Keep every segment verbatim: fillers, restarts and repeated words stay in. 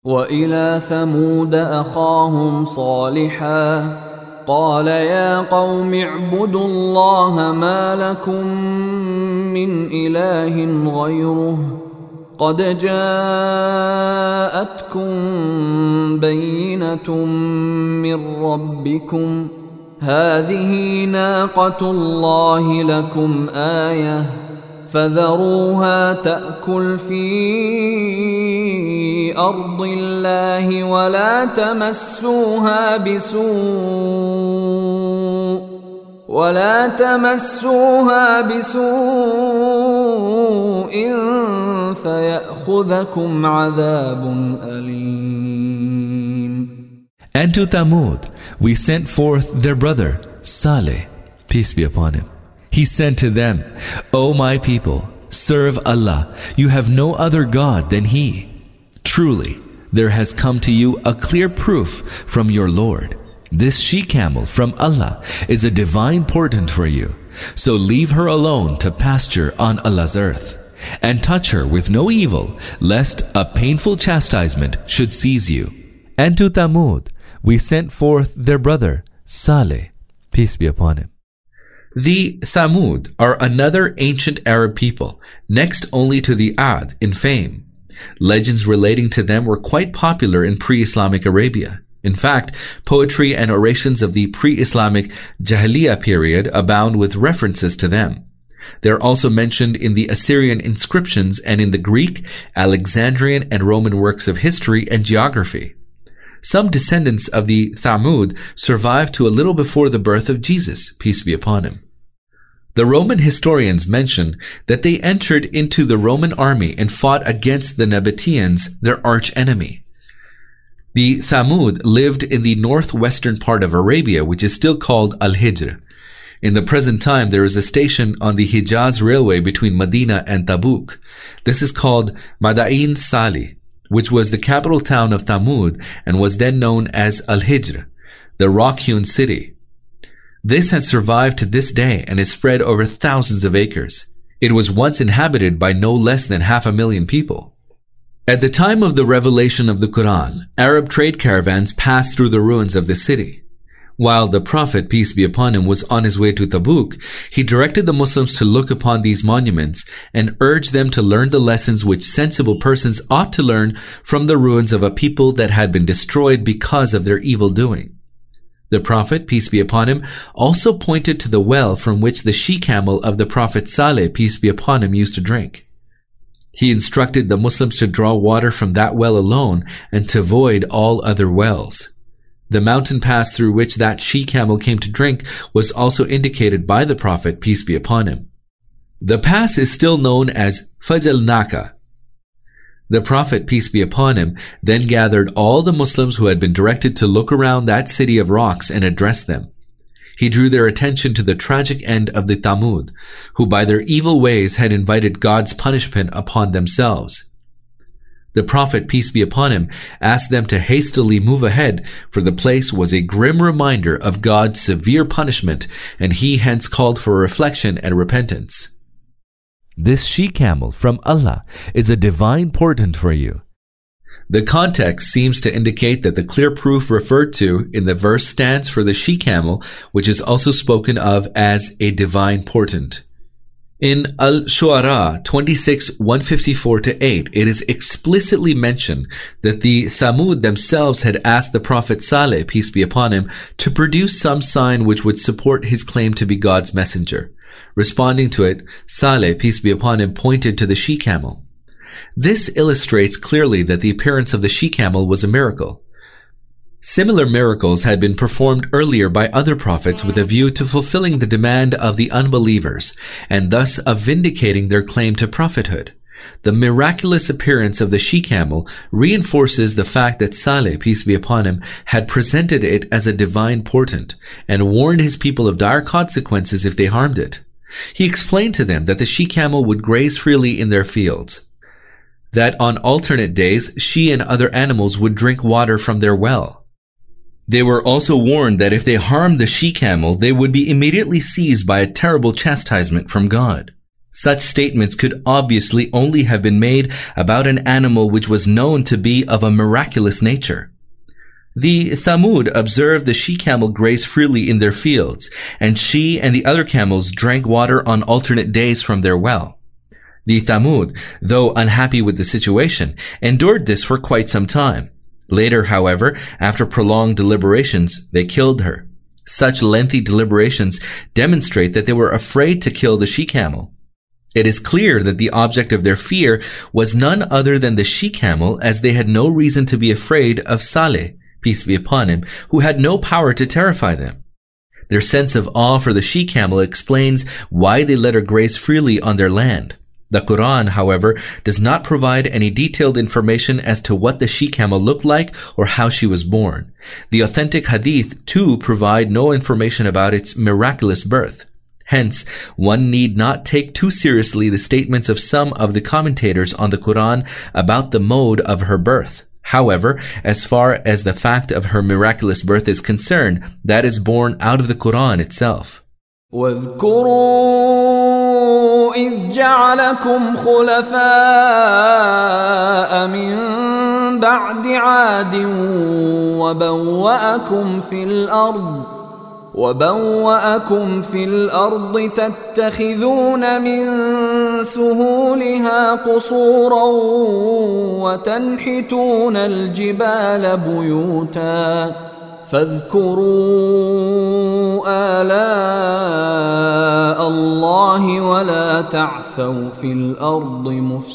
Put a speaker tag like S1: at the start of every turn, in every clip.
S1: وإلى ثمود أخاهم صالحا قال يا قوم اعبدوا الله ما لكم من إله غيره قد جاءتكم بينة من ربكم هذه ناقة الله لكم آية فذروها تأكل في أرض الله ولا تمسوها بسوء ولا تمسوها بسوء فيأخذكم عذاب أليم.
S2: And to Thamud we sent forth their brother Saleh, peace be upon him. He said to them, O my people, serve Allah. You have no other God than He. Truly, there has come to you a clear proof from your Lord. This she-camel from Allah is a divine portent for you. So leave her alone to pasture on Allah's earth, and touch her with no evil, lest a painful chastisement should seize you. And to Thamud we sent forth their brother Saleh, peace be upon him.
S3: The Thamud are another ancient Arab people, next only to the Ad in fame. Legends relating to them were quite popular in pre-Islamic Arabia. In fact, poetry and orations of the pre-Islamic Jahiliyyah period abound with references to them. They are also mentioned in the Assyrian inscriptions and in the Greek, Alexandrian, and Roman works of history and geography. Some descendants of the Thamud survived to a little before the birth of Jesus, peace be upon him. The Roman historians mention that they entered into the Roman army and fought against the Nabateans, their arch enemy. The Thamud lived in the northwestern part of Arabia, which is still called Al-Hijr. In the present time, there is a station on the Hijaz railway between Medina and Tabuk. This is called Madain Salih, which was the capital town of Thamud and was then known as Al-Hijr, the rock-hewn city. This has survived to this day and is spread over thousands of acres. It was once inhabited by no less than half a million people. At the time of the revelation of the Quran, Arab trade caravans passed through the ruins of the city. While the Prophet, peace be upon him, was on his way to Tabuk, he directed the Muslims to look upon these monuments and urged them to learn the lessons which sensible persons ought to learn from the ruins of a people that had been destroyed because of their evil doing. The Prophet, peace be upon him, also pointed to the well from which the she-camel of the Prophet Saleh, peace be upon him, used to drink. He instructed the Muslims to draw water from that well alone and to avoid all other wells. The mountain pass through which that she-camel came to drink was also indicated by the Prophet, peace be upon him. The pass is still known as Fajal Naka. The Prophet, peace be upon him, then gathered all the Muslims who had been directed to look around that city of rocks and address them. He drew their attention to the tragic end of the Thamud, who by their evil ways had invited God's punishment upon themselves. The Prophet, peace be upon him, asked them to hastily move ahead, for the place was a grim reminder of God's severe punishment, and he hence called for reflection and repentance.
S2: This she-camel from Allah is a divine portent for you.
S3: The context seems to indicate that the clear proof referred to in the verse stands for the she-camel, which is also spoken of as a divine portent. In Al-Shu'ara twenty-six, one fifty-four to eight, it is explicitly mentioned that the Thamud themselves had asked the Prophet Saleh, peace be upon him, to produce some sign which would support his claim to be God's messenger. Responding to it, Saleh, peace be upon him, pointed to the she-camel. This illustrates clearly that the appearance of the she-camel was a miracle. Similar miracles had been performed earlier by other prophets with a view to fulfilling the demand of the unbelievers, and thus of vindicating their claim to prophethood. The miraculous appearance of the she-camel reinforces the fact that Saleh, peace be upon him, had presented it as a divine portent, and warned his people of dire consequences if they harmed it. He explained to them that the she-camel would graze freely in their fields, that on alternate days she and other animals would drink water from their well. They were also warned that if they harmed the she-camel, they would be immediately seized by a terrible chastisement from God. Such statements could obviously only have been made about an animal which was known to be of a miraculous nature. The Thamud observed the she-camel graze freely in their fields, and she and the other camels drank water on alternate days from their well. The Thamud, though unhappy with the situation, endured this for quite some time. Later, however, after prolonged deliberations, they killed her. Such lengthy deliberations demonstrate that they were afraid to kill the she-camel. It is clear that the object of their fear was none other than the she-camel, as they had no reason to be afraid of Saleh, peace be upon him, who had no power to terrify them. Their sense of awe for the she-camel explains why they let her graze freely on their land. The Quran, however, does not provide any detailed information as to what the she-camel looked like or how she was born. The authentic hadith, too, provide no information about its miraculous birth. Hence, one need not take too seriously the statements of some of the commentators on the Quran about the mode of her birth. However, as far as the fact of her miraculous birth is concerned, that is born out of the Quran itself.
S1: واذكروا إذ جعلكم خلفاء من بعد عاد وبوأكم في الأرض وبوأكم في الأرض تتخذون من سهولها قصورا وتنحتون الجبال بيوتا فاذكروا آلاء الله ولا تعثوا في الأرض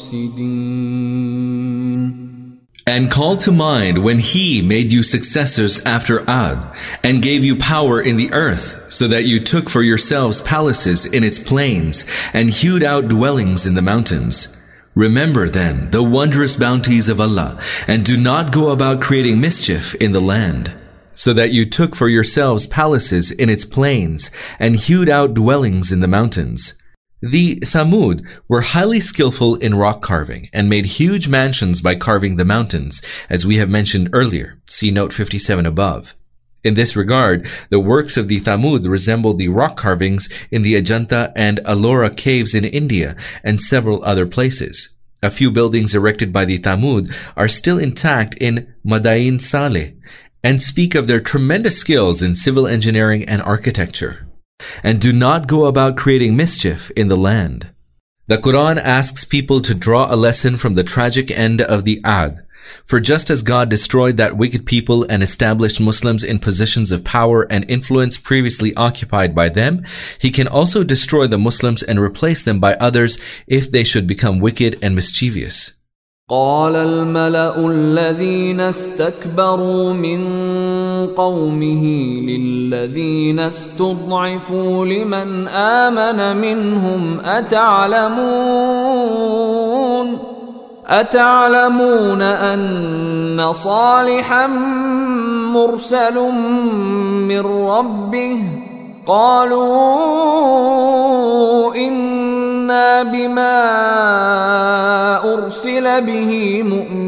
S1: مفسدين.
S3: And call to mind when He made you successors after Ad, and gave you power in the earth, so that you took for yourselves palaces in its plains, and hewed out dwellings in the mountains. Remember then the wondrous bounties of Allah, and do not go about creating mischief in the land, so that you took for yourselves palaces in its plains, and hewed out dwellings in the mountains. The Thamud were highly skillful in rock carving and made huge mansions by carving the mountains, as we have mentioned earlier. See note fifty-seven above. In this regard, the works of the Thamud resemble the rock carvings in the Ajanta and Ellora caves in India and several other places. A few buildings erected by the Thamud are still intact in Madain Saleh and speak of their tremendous skills in civil engineering and architecture. And do not go about creating mischief in the land. The Quran asks people to draw a lesson from the tragic end of the Ad. For just as God destroyed that wicked people and established Muslims in positions of power and influence previously occupied by them, He can also destroy the Muslims and replace them by others if they should become wicked and mischievous.
S1: قال الملأ الذين استكبروا من قومه للذين استضعفوا لمن آمن منهم أتعلمون أتعلمون أن صالحا مرسل من ربه قالوا إنا بما أرسل به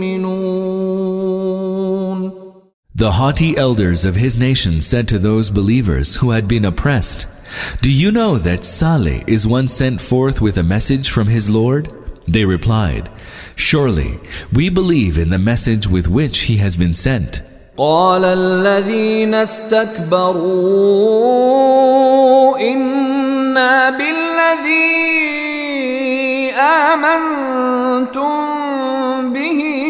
S1: مؤمنون.
S2: The haughty elders of his nation said to those believers who had been oppressed, "Do you know that Saleh is one sent forth with a message from his Lord?" They replied, "Surely, we believe in the message with which he has been sent."
S1: قال الذين استكبروا إنا بالذي آمنتم به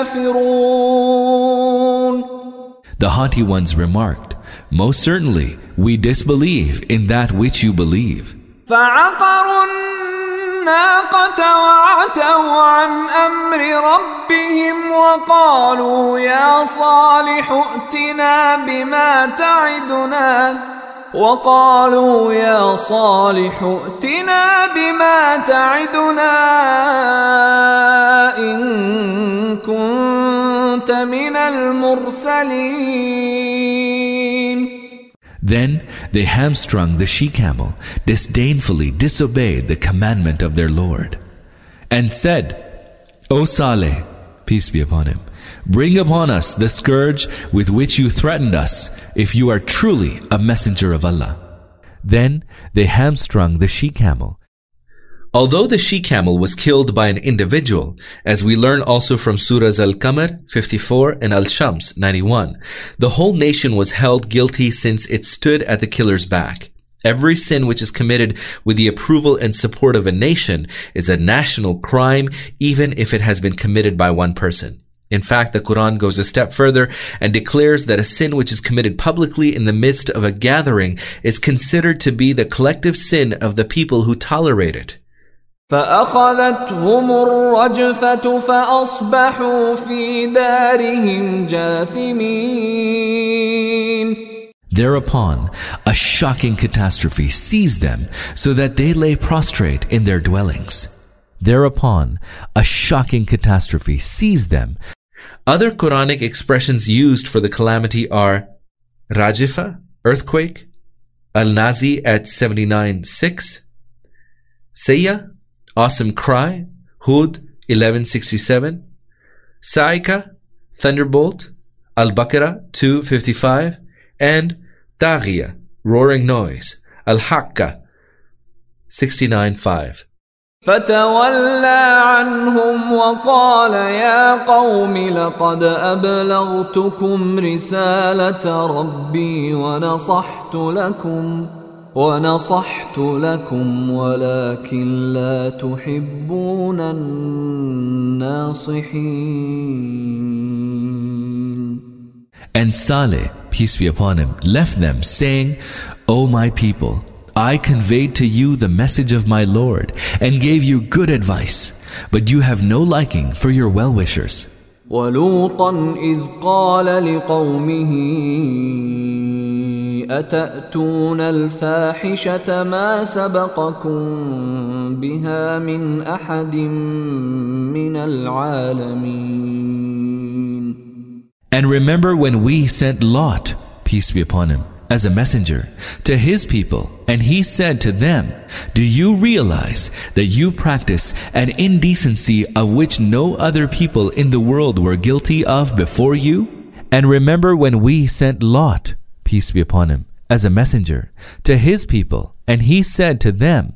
S1: كافرون.
S2: The haughty ones remarked, "Most certainly, we disbelieve in that which you believe."
S1: فعقروا الناقة وعتوا عن أمر ربهم وقالوا يا صالح ائتنا بما تعدنا وقالوا يا صالح ائتنا بما تعدنا إن كنت من المرسلين.
S2: Then they hamstrung the she-camel, disdainfully disobeyed the commandment of their Lord, and said, "O Saleh, peace be upon him, bring upon us the scourge with which you threatened us, if you are truly a messenger of Allah." Then they hamstrung the she-camel.
S3: Although the she-camel was killed by an individual, as we learn also from Surahs Al-Qamar fifty-four and Al-Shams ninety-one, the whole nation was held guilty since it stood at the killer's back. Every sin which is committed with the approval and support of a nation is a national crime, even if it has been committed by one person. In fact, the Quran goes a step further and declares that a sin which is committed publicly in the midst of a gathering is considered to be the collective sin of the people who tolerate it.
S1: فأخذتهم الرجفة فأصبحوا في دارهم جاثمين.
S2: Thereupon, a shocking catastrophe seized them so that they lay prostrate in their dwellings. Thereupon, a shocking catastrophe seized them.
S3: Other Quranic expressions used for the calamity are Rajifa, earthquake, Al-Nazi at seventy-nine six, Sayya, awesome cry, Hud eleven sixty-seven, Saika, thunderbolt, Al-Baqarah two fifty-five, and Taghiya, roaring noise, Al-Haqqa sixty-nine five.
S1: فتولى عنهم وقال يا قوم لقد أبلغتكم رسالة ربي ونصحت لكم ونصحت لكم ولكن لا تحبون الناصحين.
S2: And Saleh, peace be upon him, left them, saying, O my people, I conveyed to you the message of my Lord and gave you good advice, but you have no liking for your well-wishers.
S1: وَلُوطًا إِذْ قَالَ لِقَوْمِهِ أَتَأْتُونَ الْفَاحِشَةَ مَا سَبَقَكُمْ بِهَا مِنْ أَحَدٍ مِنَ الْعَالَمِينَ.
S2: And remember when we sent Lot, peace be upon him, as a messenger to his people, and he said to them, do you realize that you practice an indecency of which no other people in the world were guilty of before you? And remember when we sent Lot, peace be upon him, as a messenger to his people, and he said to them,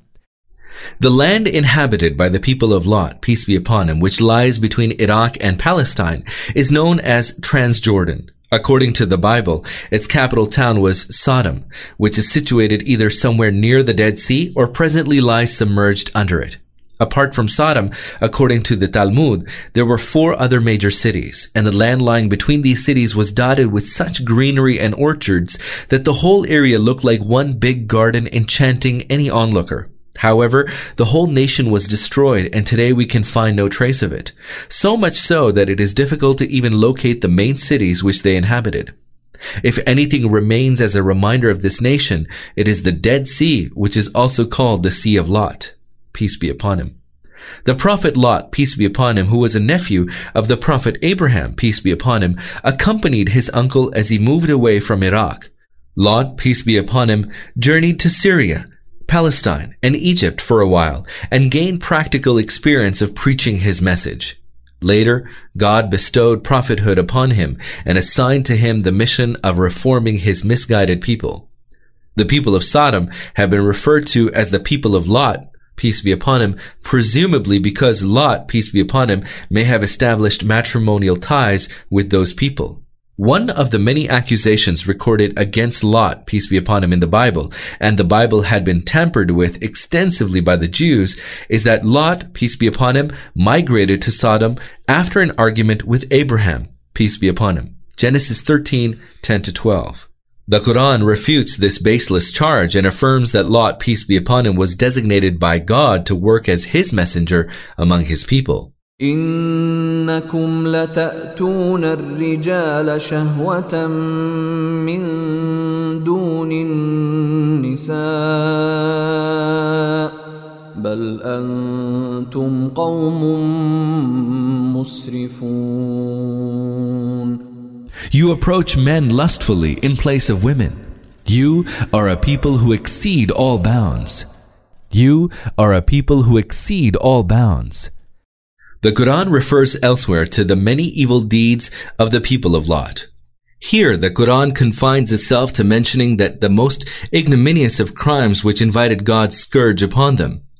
S3: the land inhabited by the people of Lot, peace be upon him, which lies between Iraq and Palestine, is known as Transjordan. According to the Bible, its capital town was Sodom, which is situated either somewhere near the Dead Sea or presently lies submerged under it. Apart from Sodom, according to the Talmud, there were four other major cities, and the land lying between these cities was dotted with such greenery and orchards that the whole area looked like one big garden, enchanting any onlooker. However, the whole nation was destroyed, and today we can find no trace of it. So much so that it is difficult to even locate the main cities which they inhabited. If anything remains as a reminder of this nation, it is the Dead Sea, which is also called the Sea of Lot, peace be upon him. The Prophet Lot, peace be upon him, who was a nephew of the Prophet Abraham, peace be upon him, accompanied his uncle as he moved away from Iraq. Lot, peace be upon him, journeyed to Syria, Palestine, and Egypt for a while, and gained practical experience of preaching his message. Later, God bestowed prophethood upon him and assigned to him the mission of reforming his misguided people. The people of Sodom have been referred to as the people of Lot, peace be upon him, presumably because Lot, peace be upon him, may have established matrimonial ties with those people. One of the many accusations recorded against Lot, peace be upon him, in the Bible, and the Bible had been tampered with extensively by the Jews, is that Lot, peace be upon him, migrated to Sodom after an argument with Abraham, peace be upon him. Genesis thirteen, ten to twelve. The Quran refutes this baseless charge and affirms that Lot, peace be upon him, was designated by God to work as his messenger among his people.
S1: إنكم لتأتون الرجال شهوة من دون النساء بل أنتم قوم مسرفون.
S2: You approach men lustfully in place of women. You are a people who exceed all bounds. You are a people who exceed all bounds.
S3: The Quran refers elsewhere to the many evil deeds of the people of Lot. Here, the Quran confines itself to mentioning that the most ignominious of crimes which invited God's scourge upon them.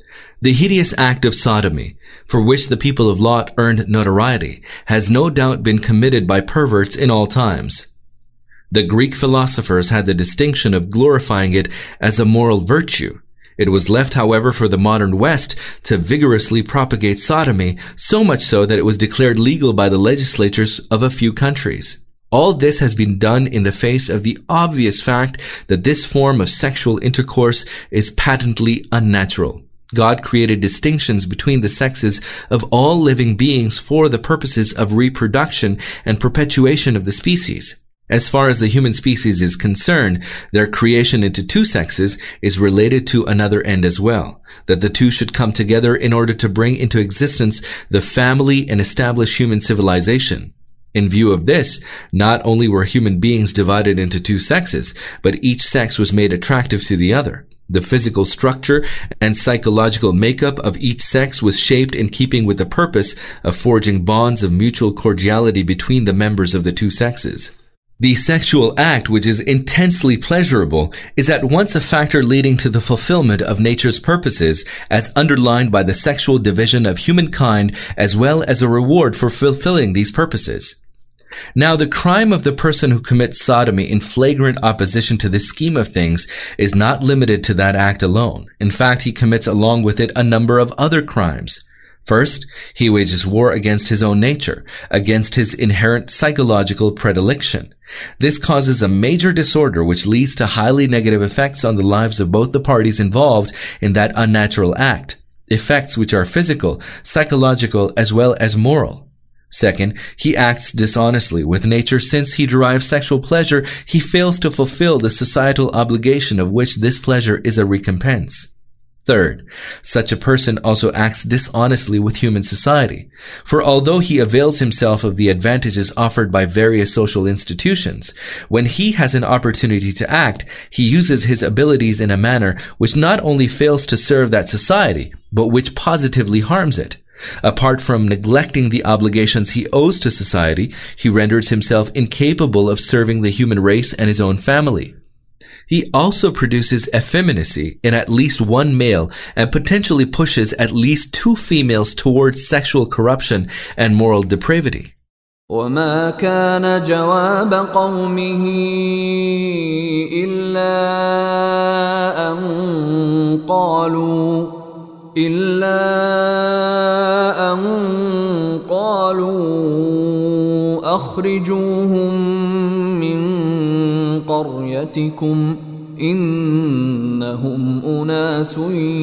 S3: The hideous act of sodomy, for which the people of Lot earned notoriety, has no doubt been committed by perverts in all times. The Greek philosophers had the distinction of glorifying it as a moral virtue. It was left, however, for the modern West to vigorously propagate sodomy, so much so that it was declared legal by the legislatures of a few countries. All this has been done in the face of the obvious fact that this form of sexual intercourse is patently unnatural. God created distinctions between the sexes of all living beings for the purposes of reproduction and perpetuation of the species. As far as the human species is concerned, their creation into two sexes is related to another end as well, that the two should come together in order to bring into existence the family and establish human civilization. In view of this, not only were human beings divided into two sexes, but each sex was made attractive to the other. The physical structure and psychological makeup of each sex was shaped in keeping with the purpose of forging bonds of mutual cordiality between the members of the two sexes. The sexual act, which is intensely pleasurable, is at once a factor leading to the fulfillment of nature's purposes, as underlined by the sexual division of humankind, as well as a reward for fulfilling these purposes. Now, the crime of the person who commits sodomy in flagrant opposition to this scheme of things is not limited to that act alone. In fact, he commits along with it a number of other crimes. First, he wages war against his own nature, against his inherent psychological predilection. This causes a major disorder which leads to highly negative effects on the lives of both the parties involved in that unnatural act, effects which are physical, psychological, as well as moral. Second, he acts dishonestly with nature. Since he derives sexual pleasure, he fails to fulfill the societal obligation of which this pleasure is a recompense. Third, such a person also acts dishonestly with human society. For although he avails himself of the advantages offered by various social institutions, when he has an opportunity to act, he uses his abilities in a manner which not only fails to serve that society, but which positively harms it. Apart from neglecting the obligations he owes to society, he renders himself incapable of serving the human race and his own family. He also produces effeminacy in at least one male and potentially pushes at least two females towards sexual corruption and moral depravity.
S1: وما كان جواب قومه إلا أن قالوا إلا أن قالوا أخرجوهم من قريتكم إنهم أناس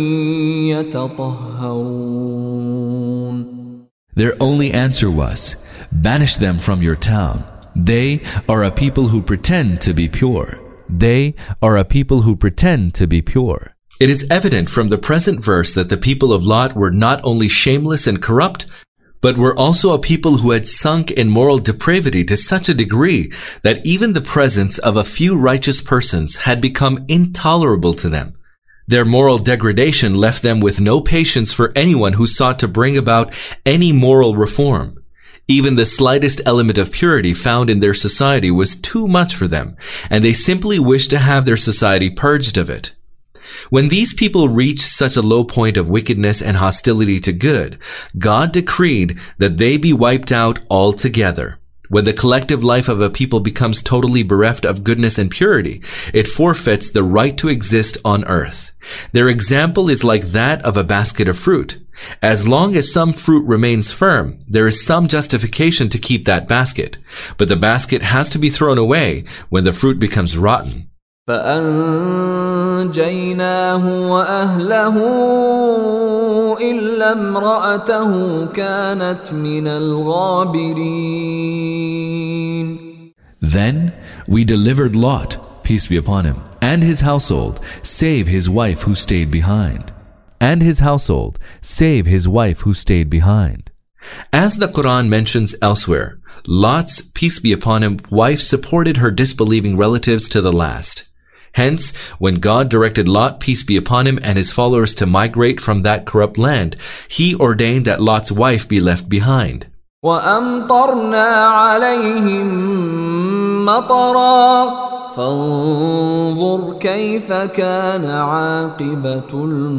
S1: يتطهرون.
S2: Their only answer was, banish them from your town. They are a people who pretend to be pure. They are a people who pretend to be pure.
S3: It is evident from the present verse that the people of Lot were not only shameless and corrupt, but were also a people who had sunk in moral depravity to such a degree that even the presence of a few righteous persons had become intolerable to them. Their moral degradation left them with no patience for anyone who sought to bring about any moral reform. Even the slightest element of purity found in their society was too much for them, and they simply wished to have their society purged of it. When these people reached such a low point of wickedness and hostility to good, God decreed that they be wiped out altogether. When the collective life of a people becomes totally bereft of goodness and purity, it forfeits the right to exist on earth. Their example is like that of a basket of fruit. As long as some fruit remains firm, there is some justification to keep that basket, but the basket has to be thrown away when the fruit becomes rotten.
S1: فأنجيناه وأهله إلا امرأته كانت من الغابرين.
S2: Then we delivered Lot, peace be upon him, and his household, save his wife who stayed behind. And his household, save his wife who stayed behind.
S3: As the Quran mentions elsewhere, Lot's, peace be upon him, wife supported her disbelieving relatives to the last. Hence, when God directed Lot, peace be upon him, and his followers to migrate from that corrupt land, he ordained that Lot's wife be left behind.
S1: وَأَمْطَرْنَا عَلَيْهِمْ مَطَرًا فانظر كيف كان عاقبة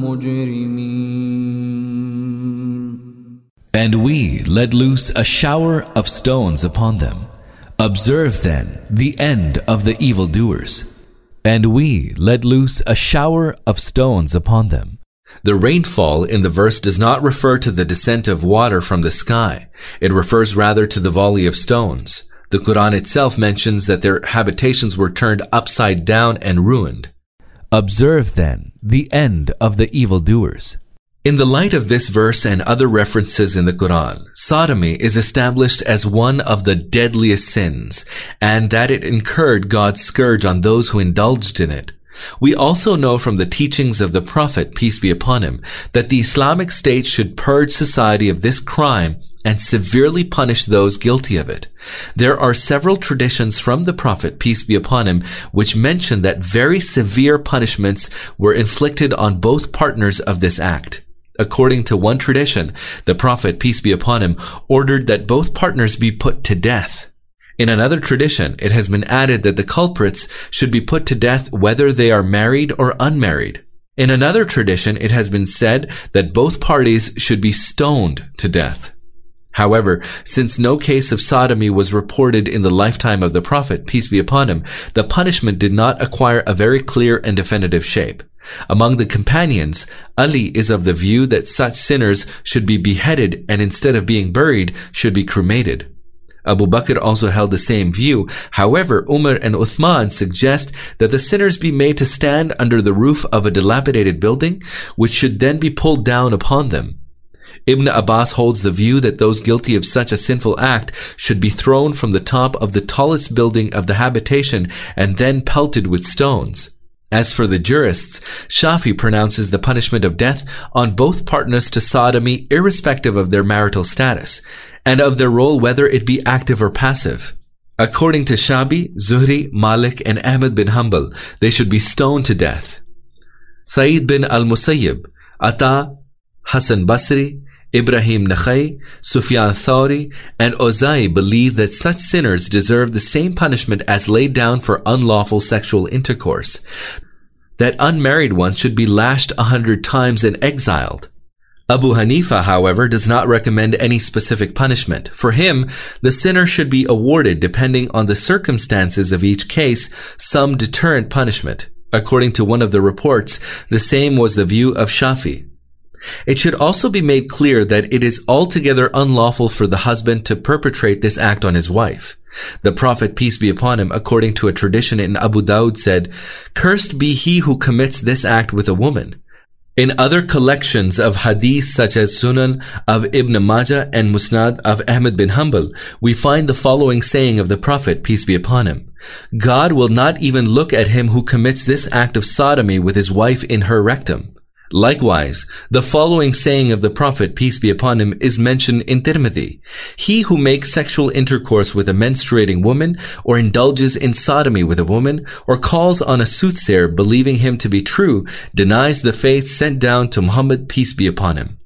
S1: المجرمين.
S2: And we let loose a shower of stones upon them. Observe then the end of the evildoers. And we let loose a shower of stones upon them.
S3: The rainfall in the verse does not refer to the descent of water from the sky. It refers rather to the volley of stones. The Quran itself mentions that their habitations were turned upside down and ruined.
S2: Observe then the end of the evildoers.
S3: In the light of this verse and other references in the Quran, sodomy is established as one of the deadliest sins, and that it incurred God's scourge on those who indulged in it. We also know from the teachings of the Prophet, peace be upon him, that the Islamic State should purge society of this crime and severely punish those guilty of it. There are several traditions from the Prophet, peace be upon him, which mention that very severe punishments were inflicted on both partners of this act. According to one tradition, the Prophet, peace be upon him, ordered that both partners be put to death. In another tradition, it has been added that the culprits should be put to death whether they are married or unmarried. In another tradition, it has been said that both parties should be stoned to death. However, since no case of sodomy was reported in the lifetime of the Prophet, peace be upon him, the punishment did not acquire a very clear and definitive shape. Among the companions, Ali is of the view that such sinners should be beheaded and instead of being buried, should be cremated. Abu Bakr also held the same view. However, Umar and Uthman suggest that the sinners be made to stand under the roof of a dilapidated building, which should then be pulled down upon them. Ibn Abbas holds the view that those guilty of such a sinful act should be thrown from the top of the tallest building of the habitation and then pelted with stones. As for the jurists, Shafi pronounces the punishment of death on both partners to sodomy irrespective of their marital status, and of their role whether it be active or passive. According to Shabi, Zuhri, Malik, and Ahmad bin Hanbal, they should be stoned to death. Sa'id bin al-Musayyib, Ata, Hassan Basri, Ibrahim Nakhai, Sufyan Thawri, and Ozai believe that such sinners deserve the same punishment as laid down for unlawful sexual intercourse, that unmarried ones should be lashed a hundred times and exiled. Abu Hanifa, however, does not recommend any specific punishment. For him, the sinner should be awarded, depending on the circumstances of each case, some deterrent punishment. According to one of the reports, the same was the view of Shafi. It should also be made clear that it is altogether unlawful for the husband to perpetrate this act on his wife. The Prophet, peace be upon him, according to a tradition in Abu Dawud, said, "Cursed be he who commits this act with a woman." In other collections of hadith such as Sunan of Ibn Majah and Musnad of Ahmad bin Hanbal, we find the following saying of the Prophet, peace be upon him: "God will not even look at him who commits this act of sodomy with his wife in her rectum." Likewise, the following saying of the Prophet, peace be upon him, is mentioned in Tirmidhi: "He who makes sexual intercourse with a menstruating woman, or indulges in sodomy with a woman, or calls on a soothsayer believing him to be true, denies the faith sent down to Muhammad, peace be upon him."